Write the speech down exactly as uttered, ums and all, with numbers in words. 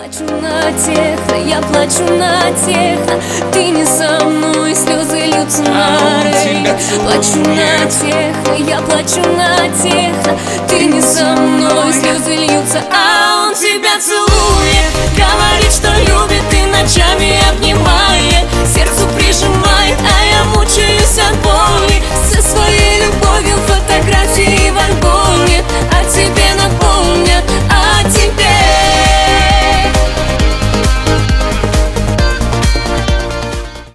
Плачу на техно, я плачу на техно. Ты не со мной, слезы льются на рейк. Плачу на техно, я плачу на техно. Ты не со мной, слезы